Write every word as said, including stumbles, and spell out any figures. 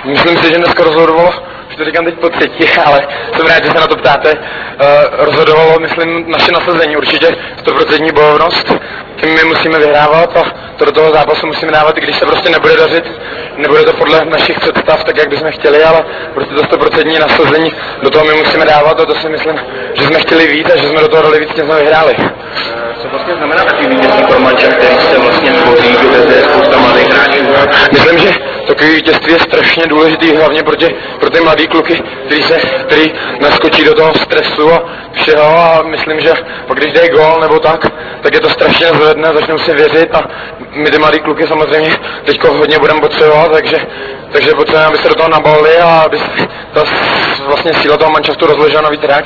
Myslím si, že dneska rozhodovalo, že to říkám teď po třetí, ale jsem rád, že se na to ptáte. Uh, rozhodovalo, myslím, naše nasazení, určitě sto procent bojovnost. Tím my musíme vyhrávat a to do toho zápasu musíme dávat, i když se prostě nebude dařit. Nebude to podle našich představ, tak jak bychom chtěli, ale prostě to sto procent nasazení do toho my musíme dávat a to si myslím, že jsme chtěli víc a že jsme do toho dali víc, tím jsme vyhráli. Co vlastně znamená takový vítězství pro manča, který se vlastně tvoří, kde je spousta mladých hráčů? Myslím, že takový vítězství je strašně důležitý, hlavně pro, tě, pro ty mladý kluky, který, se, který naskočí do toho stresu a všeho a myslím, že pak když dají gól nebo tak, tak je to strašně zvedne, začnou si věřit a my ty mladý kluky samozřejmě teďko hodně budeme potřebovat, takže, takže potřebujeme, aby se do toho nabalili a aby se ta vlastně síla toho manšaftu rozležela na víc hráčů.